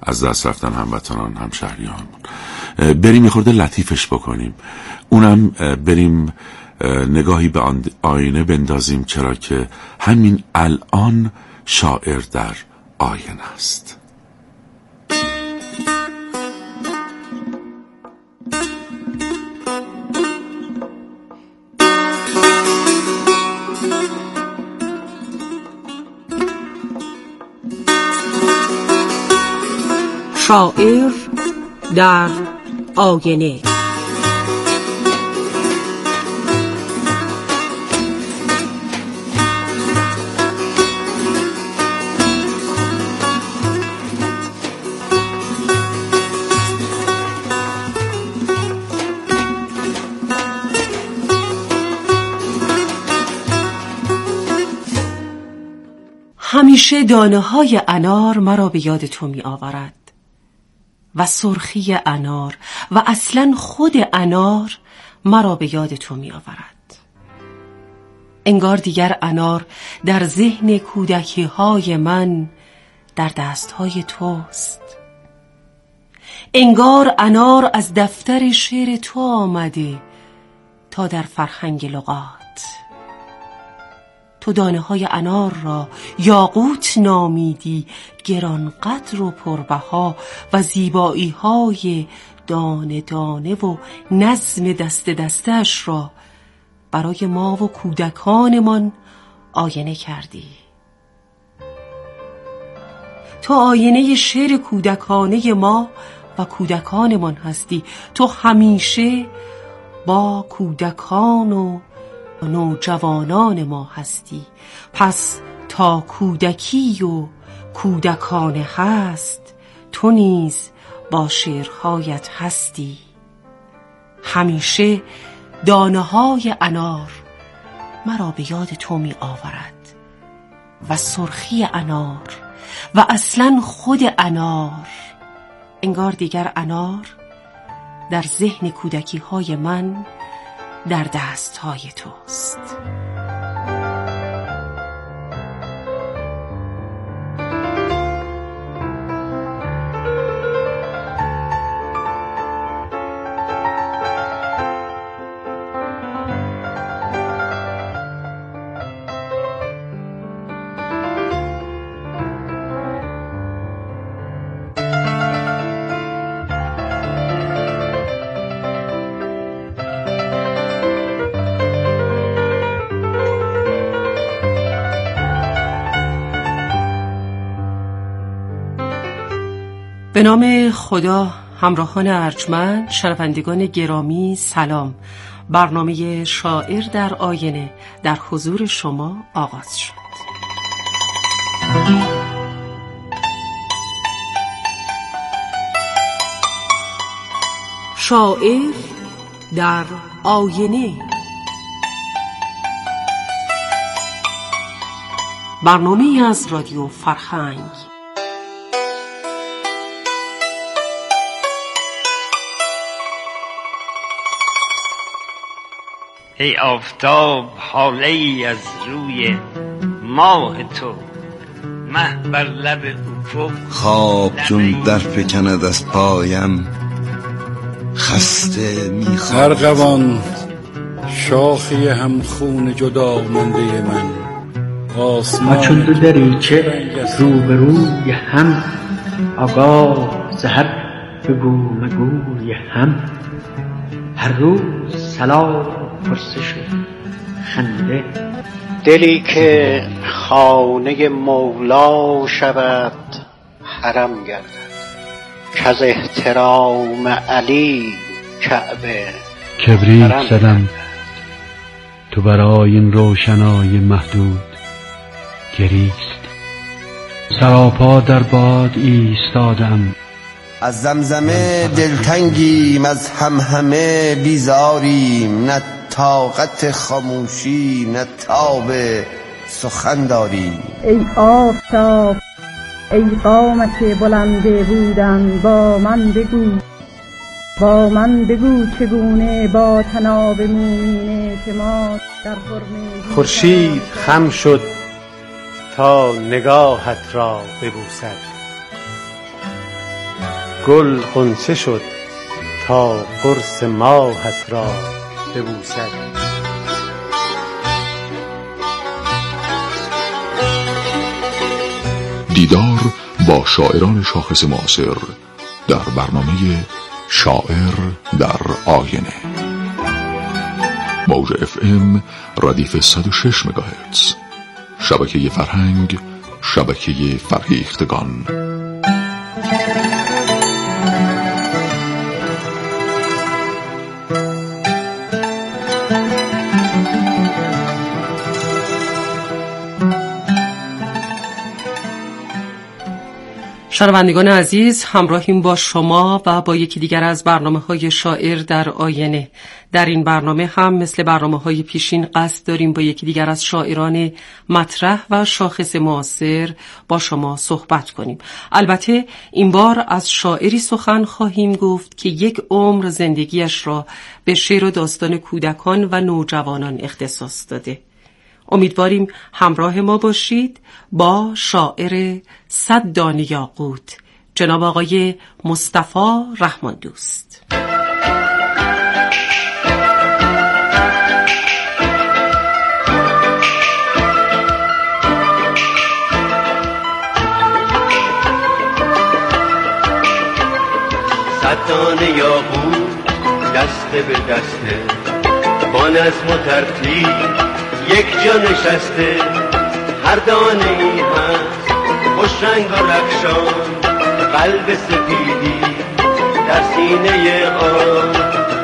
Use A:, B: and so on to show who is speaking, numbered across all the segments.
A: از دست رفتن هموطنان همشهریانمون. بریم یه خورده لطیفش بکنیم، اونم بریم نگاهی به آینه بندازیم، چرا که همین الان شاعر در آینه است.
B: شاعر در آینه.
C: همیشه دانه های انار مرا به یاد تو می آورد و سرخی انار و اصلا خود انار مرا به یاد تو می آورد. انگار دیگر انار در ذهن کودکی های من در دست های توست. انگار انار از دفتر شعر تو آمده تا در فرهنگ لغات. تو دانه های انار را یاقوت نامیدی، گرانقدر و پربها و زیبایی های دانه دانه و نظم دست دستش را برای ما و کودکانمان آینه کردی. تو آینه شعر کودکانه ما و کودکانمان هستی. تو همیشه با کودکان و نوجوانان ما هستی. پس تا کودکی و کودکانه هست، تو نیز با شعرهایت هستی. همیشه دانه های انار مرا به یاد تو می آورد و سرخی انار و اصلا خود انار. انگار دیگر انار در ذهن کودکی های من در دست های توست. به نام خدا. همراهان ارجمند، شنوندگان گرامی، سلام. برنامه شاعر در آینه در حضور شما آغاز شد. شاعر در آینه، برنامه از رادیو فرهنگ.
D: ای آفتاب هاله ای از روی ماه تو، مه بر لب افق
E: خواب چون در فکند از پایم، خسته میخوام.
F: ارغوان شاخی همخون جدا مانده من، آسمان
G: ما چون دو دریچه روبروی هم، آگاه ز هر بگو مگوی هم. هر روز سلام پرسش و خنده،
H: دلی که خانه مولا شود حرم گردد، کز احترام علی کعبه
I: کبریت زدم تو برای این روشنای محدود گریست. سراپا در باد ایستادم،
E: از زمزمه دلتنگیم، از همهمه بیزاریم. نه طاقت خاموشی نه تاب سخن داریم.
J: ای آفتاب ای قامت بلنده بودن، با من بگو چگونه با تناب مومین اعتماد در حرمه
H: خورشید خم شد تا نگاهت را ببوسد.
G: گل غنچه شد تا قرص ماهت را ببوسد.
K: دیدار با شاعران شاخص معاصر در برنامه شاعر در آینه. موج FM ردیف 106 مگاهرتز. شبکه فرهنگ، شبکه فرهیختگان.
C: شنوندگان عزیز، همراهیم با شما و با یکی دیگر از برنامه‌های شاعر در آینه. در این برنامه هم مثل برنامه‌های پیشین قصد داریم با یکی دیگر از شاعران مطرح و شاخص معاصر با شما صحبت کنیم. البته این بار از شاعری سخن خواهیم گفت که یک عمر زندگیش را به شعر و داستان کودکان و نوجوانان اختصاص داده. امیدواریم همراه ما باشید با شاعر 100 دانه یاقوت، جناب آقای مصطفی رحماندوست.
L: صد دانه یاقوت دسته به دسته، با نظم و ترتیب یک جا نشسته. هر دانه ای هست خوش رنگ و رخشان، قلب سپیدی در سینه آن.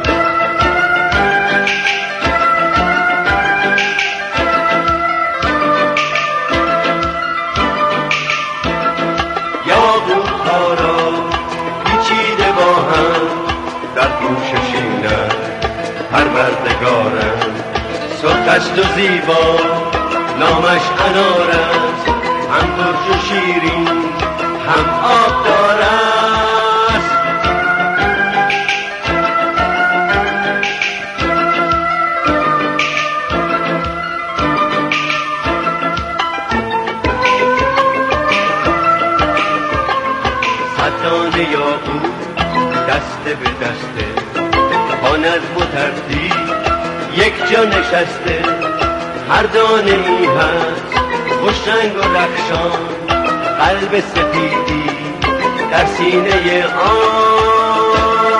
L: یاقوت ها را پیچیده با هم در پوششینند، پروردگارند سرخ است و زیبا، نامش انار است، هم ترش و شیرین هم آبدار است. صد دانه یاقوت دسته به دسته، با نظم و ترتیب یک جا نشسته. هر دانه ای هست خوش رنگ و رخشان، قلب سپیدی در سینه آن.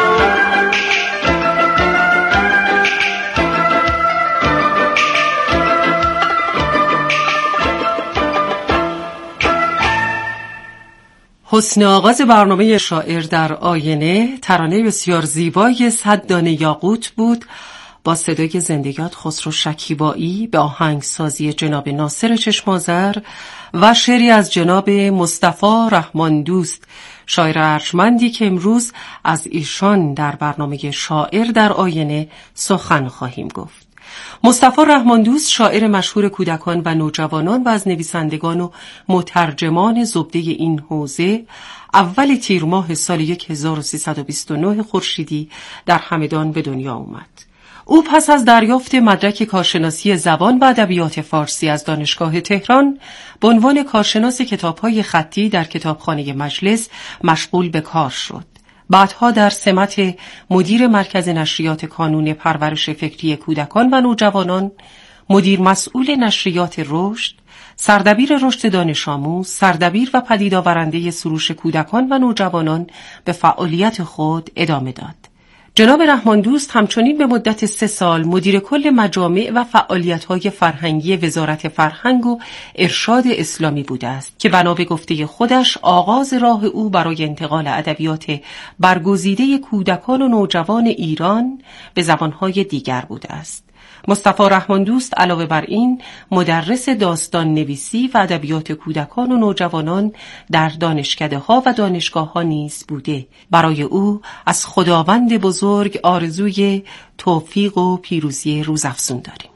C: حسن آغاز برنامه شاعر در آینه ترانه بسیار زیبای 100 دانه یاقوت بود با صدای زندگیات خسرو شکیبایی به آهنگسازی جناب ناصر چشم‌آذر و شعری از جناب مصطفی رحماندوست، شاعر ارجمندی که امروز از ایشان در برنامه شاعر در آینه سخن خواهیم گفت. مصطفی رحماندوست شاعر مشهور کودکان و نوجوانان و از نویسندگان و مترجمان زبده این حوزه اول تیر ماه سال 1329 خورشیدی در همدان به دنیا آمد. او پس از دریافت مدرک کارشناسی زبان و ادبیات فارسی از دانشگاه تهران به عنوان کارشناس کتاب‌های خطی در کتابخانه مجلس مشغول به کار شد. بعدها در سمت مدیر مرکز نشریات کانون پرورش فکری کودکان و نوجوانان، مدیر مسئول نشریات رشد، سردبیر رشد دانش آموز، سردبیر و پدید آورنده سروش کودکان و نوجوانان به فعالیت خود ادامه داد. جناب رحماندوست همچنین به مدت 3 سال مدیر کل مجامع و فعالیت‌های فرهنگی وزارت فرهنگ و ارشاد اسلامی بوده است که بنا به گفته خودش آغاز راه او برای انتقال ادبیات برگزیده کودکان و نوجوان ایران به زبان‌های دیگر بوده است. مصطفی رحماندوست علاوه بر این مدرس داستان نویسی و ادبیات کودکان و نوجوانان در دانشکده‌ها و دانشگاه‌ها نیز بوده. برای او از خداوند بزرگ آرزوی توفیق و پیروزی روزافزون داریم.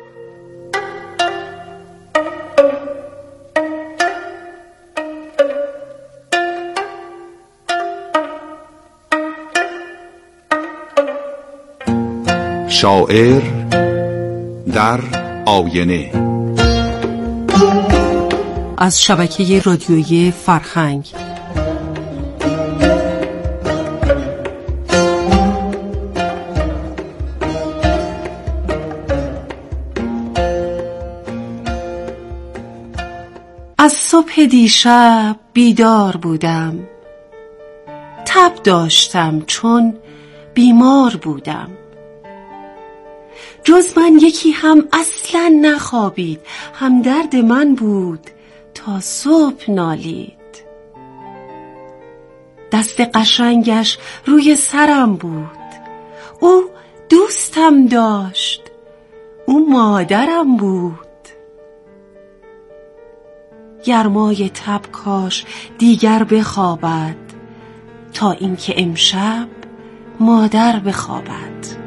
K: شاعر در آینه
C: از شبکه رادیویی فرهنگ دیشب بیدار بودم، تب داشتم چون بیمار بودم. جز من یکی هم اصلا نخوابید، همدرد من بود تا صبح نالید. دست قشنگش روی سرم بود، او دوستم داشت، او مادرم بود. گرمای تب کاش دیگر بخوابد، تا اینکه امشب مادر بخوابد.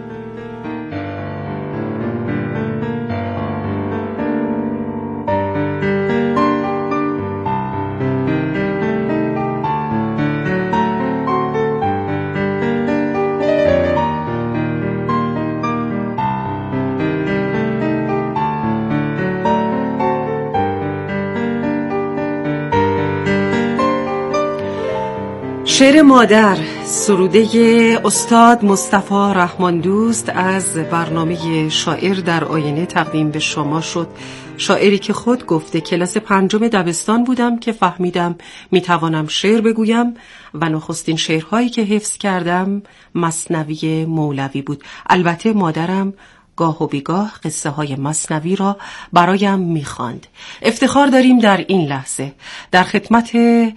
C: شعر مادر، سروده استاد مصطفی رحماندوست از برنامه شاعر در آینه تقدیم به شما شد. شاعری که خود گفته کلاس 5 دبستان بودم که فهمیدم میتوانم شعر بگویم و نخستین شعرهایی که حفظ کردم مثنوی مولوی بود. البته مادرم گاه و بیگاه قصه های مثنوی را برایم میخواند. افتخار داریم در این لحظه در خدمت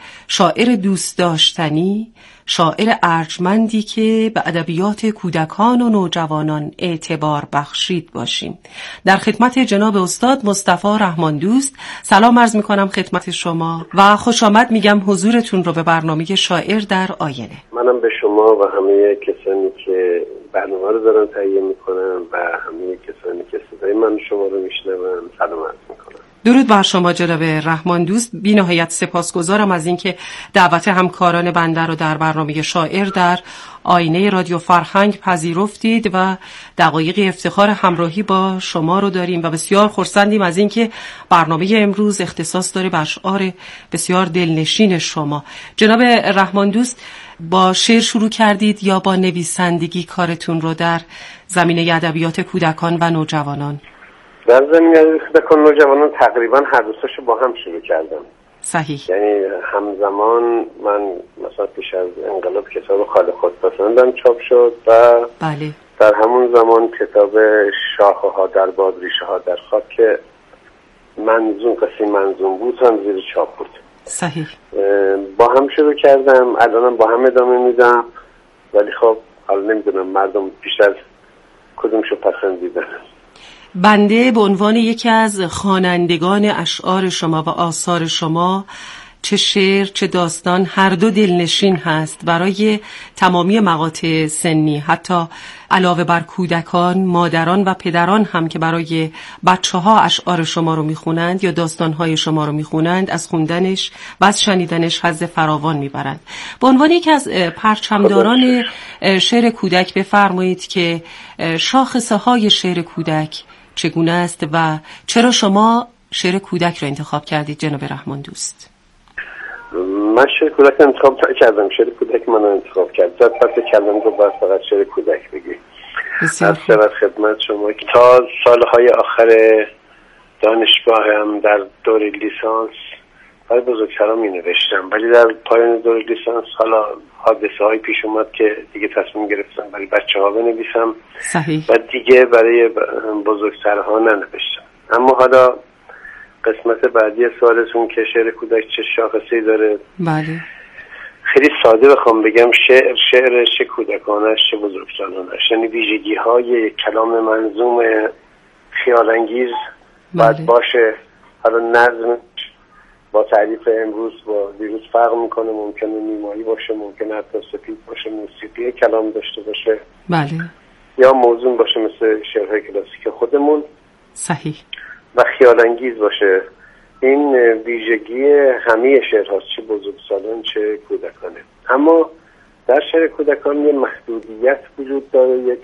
C: شاعر دوست داشتنی، شاعر ارجمندی که به ادبیات کودکان و نوجوانان اعتبار بخشید باشیم. در خدمت جناب استاد مصطفی رحماندوست سلام عرض میکنم خدمت شما و خوش آمد میگم حضورتون رو به برنامه شاعر در آینه.
M: منم به شما و همه کسانی که برنامه رو دارن تهیه میکنن و همه کسانی که صدای من شما رو میشنون سلام عرض میکنم.
C: درود بر شما جناب رحماندوست. بی نهایت سپاسگزارم از اینکه دعوت همکاران بنده رو در برنامه شاعر در آینه رادیو فرهنگ پذیرفتید و دقایقی افتخار همراهی با شما رو داریم و بسیار خرسندیم از اینکه برنامه امروز اختصاص داره به اشعار بسیار دلنشین شما. جناب رحماندوست، با شعر شروع کردید یا با نویسندگی کارتون رو در زمینه ادبیات کودکان و نوجوانان؟
M: در زمینه ادبیات کودکان و نوجوانان تقریبا هر دوستاشو با هم شروع کردم.
C: صحیح.
M: یعنی همزمان من مثلا پیش از انقلاب کتاب خال خودپسندم چاپ شد و
C: بله.
M: در همون زمان کتاب شاخه ها در باد ریشه ها در خاک که منظوم بود هم زیر چاپ بود.
C: صحیح.
M: با هم شروع کردم، الانم با هم ادامه میدم، ولی خب حالا نمیدونم مردم بیش از کدومشو پسندیدن.
C: بنده به عنوان یکی از خوانندگان اشعار شما و آثار شما، چه شعر چه داستان هر دو دلنشین هست برای تمامی مقاطع سنی، حتی علاوه بر کودکان، مادران و پدران هم که برای بچه‌ها اشعار شما رو میخونند یا داستان‌های شما رو میخونند، از خوندنش و از شنیدنش حظ فراوان میبرند. به عنوان یکی از پرچمداران شعر کودک بفرمایید که شاخصه‌های شعر کودک چگونه است و چرا شما شعر کودک رو انتخاب کردید جناب رحماندوست؟
M: من شعر کودک انتخاب کردم، شعر کودک من انتخاب کردم. پس کلام رو باید فقط شعر کودک بگی. از خدمت شما که تا سالهای آخر دانشگاهم در دوره لیسانس برای بزرگسران می نوشتم، ولی در پایان دوره لیسانس حالا حادثه های پیش اومد که دیگه تصمیم گرفتم برای بچه ها بنویسم.
C: صحیح.
M: و دیگه برای بزرگسرها ننوشتم. اما حالا قسمت بعدی سوالتون که شعر کودک چه شاخصه‌ای داره،
C: بله،
M: خیلی ساده بخوام بگم شعر چه کودکانش چه بزرگسالانش، یعنی ویژگی های کلام منظوم خیالانگیز باید باشه. حالا نظم با تعریف امروز با دیروز فرق میکنه، ممکنه نیمایی باشه، ممکنه حتی سپید باشه، موسیقی کلام داشته باشه،
C: بله،
M: یا موزون باشه مثل شعرهای کلاسیک خودمون.
C: صحیح.
M: و خیالانگیز باشه. این ویژگی همه شعرهاست، چه بزرگسالان چه کودکانه. اما در شعر کودکان یه محدودیت وجود داره، یک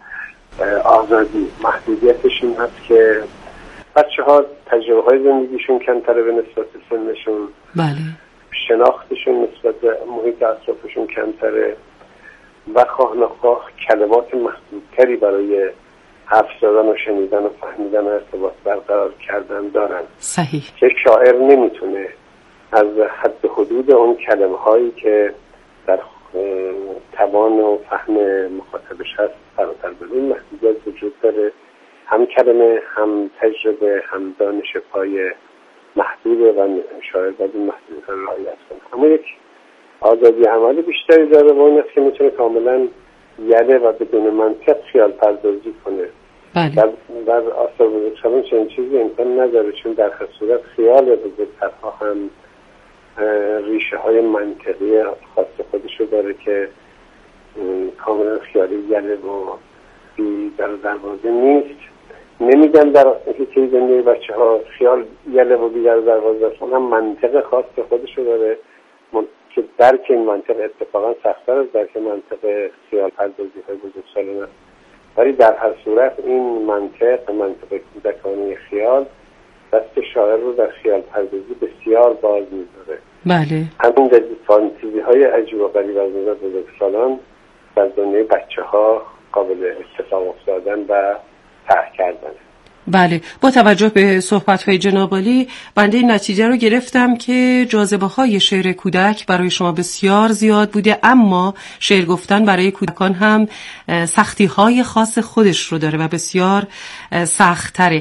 M: آزادی. محدودیتش این هست که بچه ها تجربه های زندگیشون کمتره به نسبت سنشون،
C: بله،
M: شناختشون نسبت به محیط اطرافشون کمتره و خواه نخواه کلمات محدودتری برای حرف زدن و شنیدن و فهمیدن و ارتباط برقرار کردن دارن.
C: صحیح.
M: که شاعر نمیتونه از حد حدود اون کلمه هایی که در توان و فهم مخاطبش هست فراتر بره. این محدودیت وجود داره، هم کلمه، هم تجربه، هم دانش پای محدوده و شاعر باید این محدودیت رو رعایت کنه. اما یک آزادی عملی بیشتری داره و اون است که میتونه کاملا یله و بدون منطق خیال پردازی کنه.
C: بله.
M: در آثار بزرگسالان چنین چیزی امکان نداره، چون در هر صورت خیال بزرگترها هم ریشه های منطقی خاص خودشو داره که کاملا خیالی یله و بی در دروازه نیست. نمیگن در حکایه زندگی بچه ها خیال یله و بی در دروازه است، هم منطق خاص خودشو داره که درک این منطق اتفاقا سخت‌تر از درک منطق خیال پردازی های بزرگسالان است. ولی در هر صورت این منطق کودکانه خیال دست شاعر رو در خیال پردازی بسیار باز می‌ذاره.
C: بله.
M: همین فانتزی های عجیب و غریب از نظر بزرگسالان در دنیای بچه‌ها قابل اتفاق افتادن و طرح کردن.
C: بله، با توجه به صحبت‌های جناب عالی بنده این نتیجه رو گرفتم که جاذبه‌های شعر کودک برای شما بسیار زیاد بوده، اما شعر گفتن برای کودکان هم سختی‌های خاص خودش رو داره و بسیار سخت‌تره.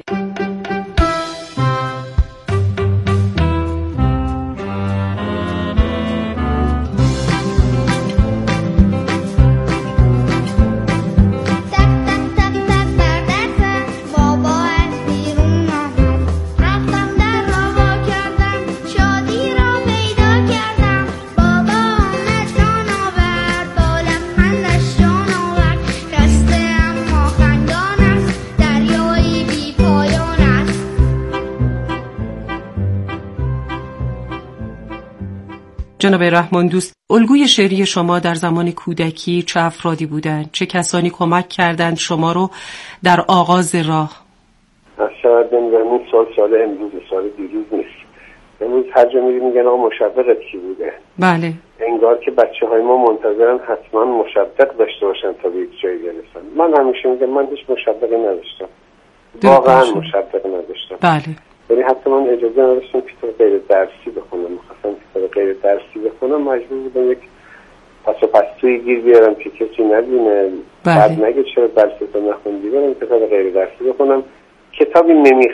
C: جناب رحمان دوست، الگوی شعری شما در زمان کودکی چه افرادی بودند؟ چه کسانی کمک کردند شما رو در آغاز راه؟
M: شاید این سال امروز سال دیروز نیست. امروز هر جا میری میگن آقا مشوقت کی بوده؟
C: بله.
M: انگار که بچه های ما منتظرن حتما مشوق داشته باشن تا به یک جایی برسن. من همیشه میگم من هیچ مشوقی نداشتم. واقعا مشوقی نداشتم.
C: بله.
M: یعنی حتی من اجازه نداشتم کتاب غیر درسی بخونم. می‌خواستم کتاب غیر درسی بخونم، مجبور بودم یک پس و پستوی گیر بیارم که کسی نبینه، بعد نگه چرا درسی تو نخوندی، برم کتاب غیر درسی بخونم. کتابی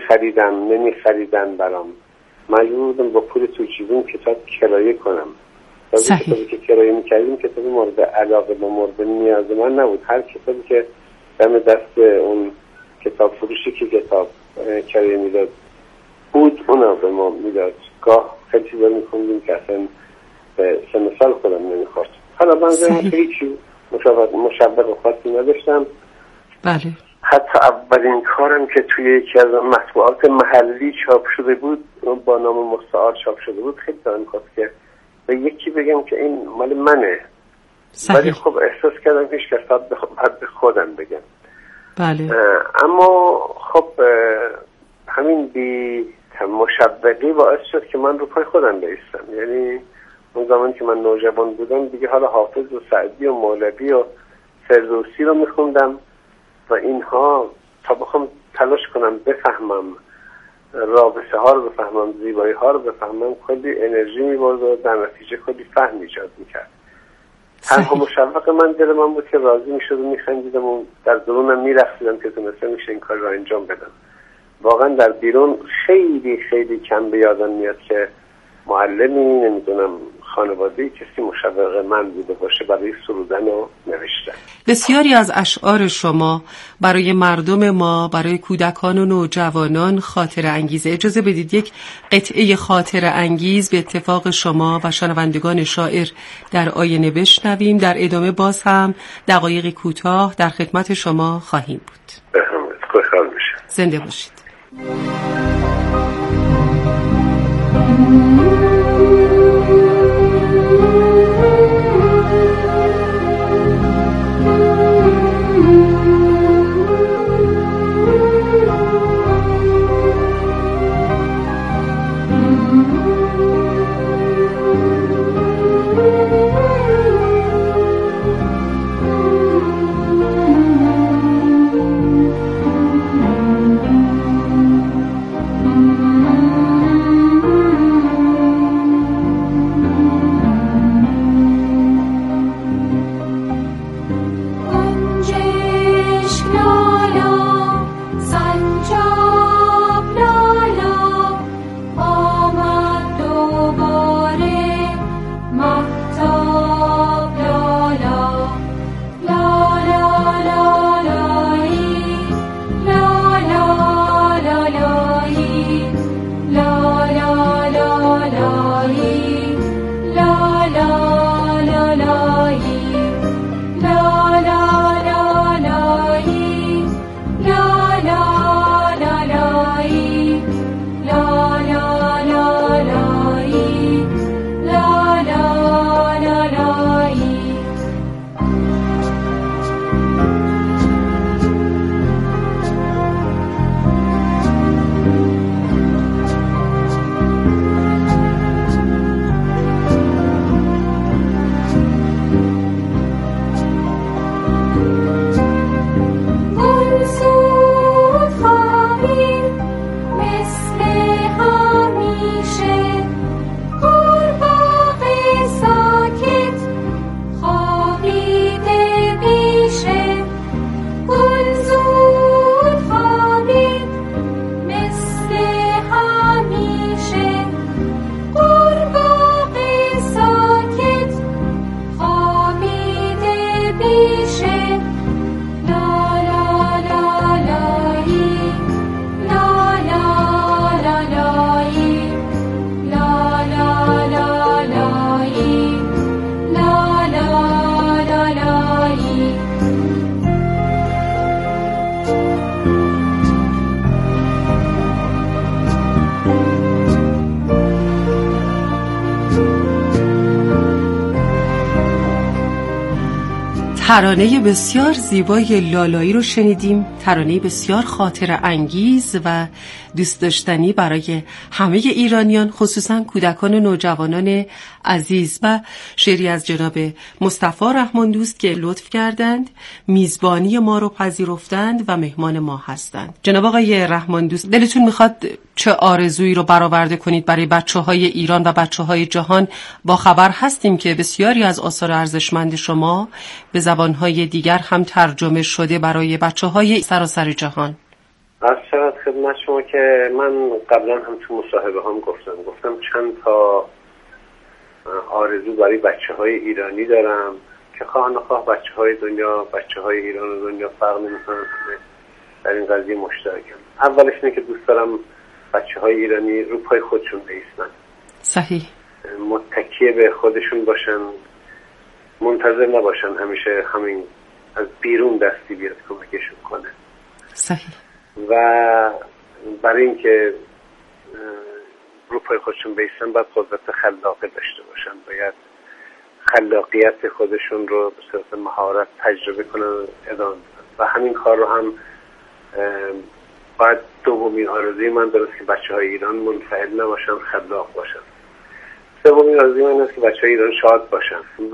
M: نمیخریدن برام، مجبور بودم با پول تو جیبم کتاب کرایه کنم. کتابی که کرایه میکردیم کتاب مورد علاقه و مورد نیاز من نبود. هر کتابی که دم دست اون کتاب فروشی که کتاب کرایه میداد بود اونا به ما میداد. گاه خیلی چیزا میخوندیم که اصلا به سن سال خودم نمیخورد. حالا من هیچی مشوق خاصی نداشتم.
C: بله.
M: حتی اولین کارم که توی یکی از مطبوعات محلی چاپ شده بود با نام مستعار چاپ شده بود، خیلی دارم خواست که به یکی بگم که این مال منه. ولی خب احساس کردم که هیچ کس باید به خودم بگم.
C: بله.
M: اما خب همین بی مشوقی باعث شد که من رو پای خودم بایستم. یعنی اون زمان که من نوجوان بودم دیگه حالا حافظ و سعدی و مولوی و فردوسی رو میخوندم و اینها تا بخوام تلاش کنم بفهمم رابطه ها رو بفهمم، زیبایی ها رو بفهمم، کلی انرژی می‌برد و در نتیجه کلی فهم ایجاد میکرد. تنها مشوق من دل من بود که راضی میشد و میخندیدم و در درونم میرقصیدم که تونسته میشه این کار رو انجام بدم. واقعا در بیرون خیلی خیلی کم به یادم میاد که معلمی، نمیدونم خانواده‌ای کسی مشوق من بوده باشه برای سرودن و نوشتن.
C: بسیاری از اشعار شما برای مردم ما، برای کودکان و نوجوانان خاطره انگیزه. اجازه بدید یک قطعه خاطره انگیز به اتفاق شما و شنوندگان شاعر در آینه بشنویم. در ادامه باز هم دقایقی کوتاه در خدمت شما خواهیم بود.
M: خوشحال میشم.
C: زنده باشید. ترانه بسیار زیبای لالایی رو شنیدیم، ترانه بسیار خاطر انگیز و دوست داشتنی برای همه ایرانیان، خصوصا کودکان و نوجوانان عزیز، و شعری از جناب مصطفی رحمان دوست که لطف کردند، میزبانی ما رو پذیرفتند و مهمان ما هستند. جناب آقای رحمان دوست، دلتون میخواد چه آرزویی رو برآورده کنید برای بچه‌های ایران و بچه‌های جهان؟ با خبر هستیم که بسیاری از آثار ارزشمند شما به زبان‌های دیگر هم ترجمه شده برای بچه‌های سراسر جهان.
M: از شرط خدمت شما که من قبلا هم تو مصاحبه هم گفتم چند تا آرزو برای بچه‌های ایرانی دارم که خواه نخواه بچه‌های دنیا، بچه‌های ایران و دنیا فرق نمی‌کنن، در این قضیه مشترکم. اولش اینه که دوست دارم بچه‌های ایرانی رو پای خودشون بایستن.
C: صحیح.
M: متکی به خودشون باشن، منتظر نباشن همیشه همین از بیرون دستی بیاد کمکشون کنه.
C: صحیح.
M: و برای اینکه رو پای خودشون بیستن باید قدرت خلاقه داشته باشن، باید خلاقیت خودشون رو به صورت مهارت تجربه کنن، ادامه بدن. و همین کار رو هم باید دومین آرزوی من درست که بچه‌های ایران منفعل نباشن، خلاق باشن. سومین آرزوی من است که بچه‌های ایران شاد باشن. و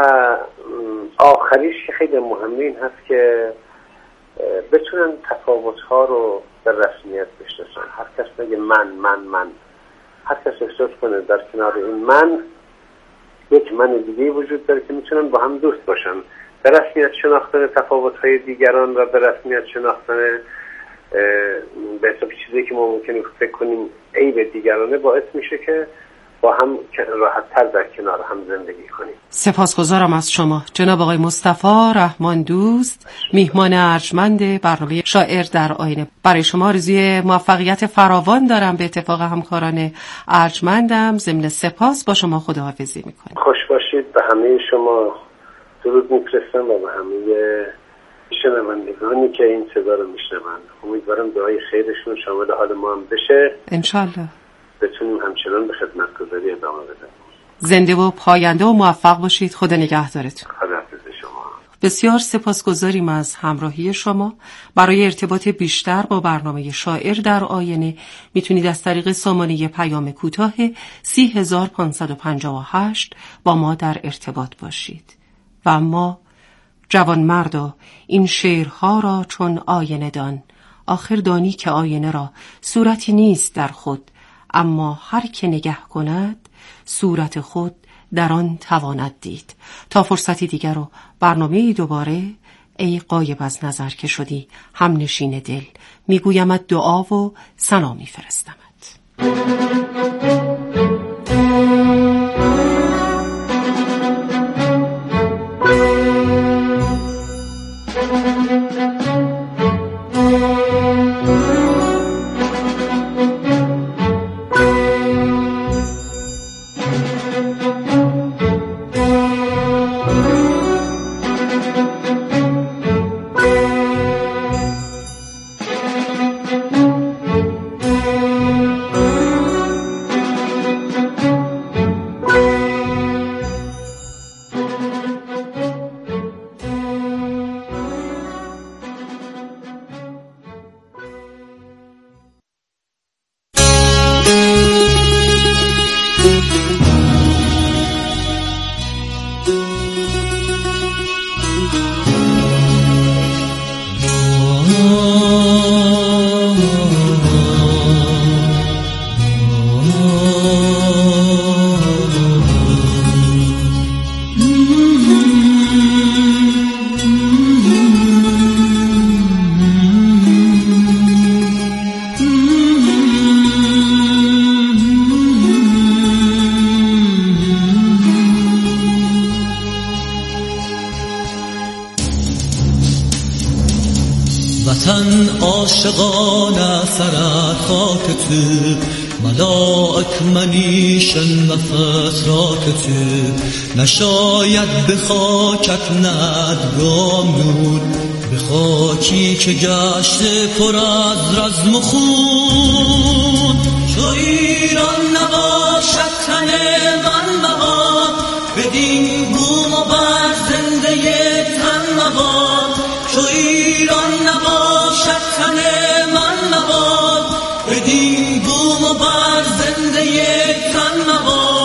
M: آخریش که خیلی مهمه این هست که بتونن تفاوت‌ها رو به رسمیت بشناسن. هر کس بگه من هر کس احساس کنه در کنار این من یک من دیگه وجود داره که میتونن با هم دوست باشن. به رسمیت شناختن تفاوت‌های دیگران و به رسمیت شناختن به حساب چیزی که ما ممکنه فکر کنیم عیب دیگرانه باعث میشه که با هم راحت‌تر در کنار هم زندگی کنیم.
C: سپاسگزارم از شما جناب آقای مصطفی رحمان دوست، میهمان ارجمند برنامه شاعر در آینه. برای شما آرزوی موفقیت فراوان دارم. به اتفاق همکاران ارجمندم ضمن سپاس با شما خداحافظی میکنم.
M: خوش باشید. به همه شما درود میفرستم و به همه شنوندگانی که این صدا رو میشنوند. امیدوارم دعای خیرشون شامل حال ما هم بشه،
C: انشالله
M: بتونیم همچنان به خدمتگزاری ادامه بدیم.
C: زنده و پاینده و موفق باشید. خدا نگهدارتون.
M: خداحافظ شما.
C: بسیار سپاسگزاریم از همراهی شما. برای ارتباط بیشتر با برنامه شاعر در آینه میتونید از طریق سامانه پیام کوتاه 30558 با ما در ارتباط باشید. و اما جوان مردا این شعرها را چون آینه دان، آخر دانی که آینه را صورتی نیست در خود، اما هر که نگه کند صورت خود در آن تواند دید. تا فرصتی دیگر و برنامه دوباره، ای غایب از نظر که شدی هم نشین دل، میگویمت دعا و ثنا میفرستمت.
N: وطن عاشقانه سرت خاک تو، ملائک منیشن و فترات تو، نشاید به خاکت ندگام نور، به خاکی که گشته پر از رزم و خون. چو ایران نباشد تن من بهار، بدین بوم و بر زنده تن مباد، چو ایران نباشد تن من مباد، بدین بوم و بر زنده یک تن مباد.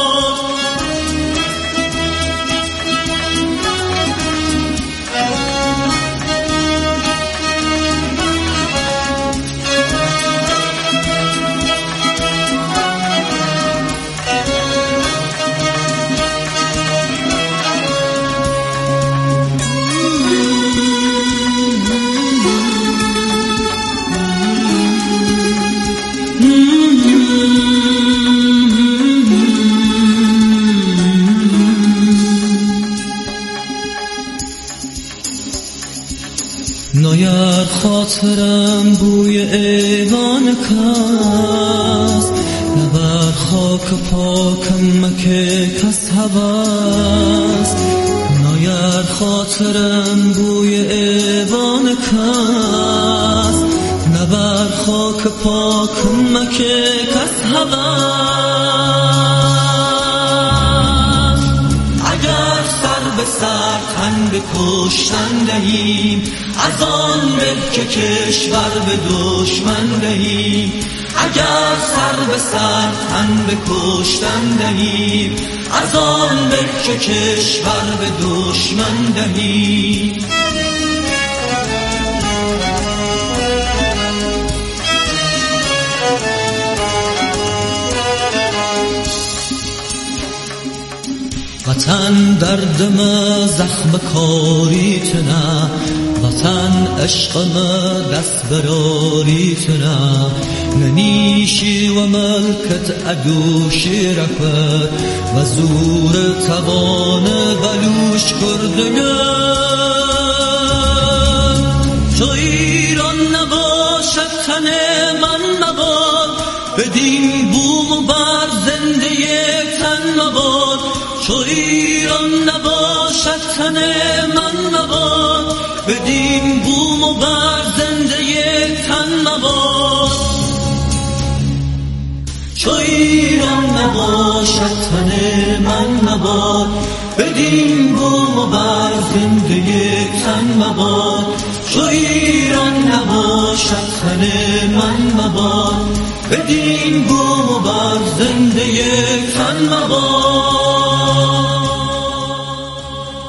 N: ناید خاطرم بوی ایوان کس، نه بر خاک پاکم مکه کس هوس. ناید خاطرم بوی ایوان کس، نه بر خاک پاکم مکه کس هوس. اگر سر به سر تن به کشتن دهیم، از آن به که کشور به دشمن دهیم. اگر سر به سر تن به کشتن دهیم، از آن به که کشور به دشمن دهیم. وطن دردم زخم کاری تنه، وطن عشقم دست براری تنه. ننیشی و ملکت ادوشی رفت، و زور توان بلوش کردگم. چو ایران نباشد تن من مباد، بدین بوم و بر زنده یک تن مباد. چو ایران نباشد تن من مباد، بدین بوم و بر زنده یک تن مباد. چو ایران نباشد تن من مباد، بدین بوم و بر زنده یک تن مباد. چو ایران نباشد تن من مباد، بدین بوم و بر زنده یک تن مباد.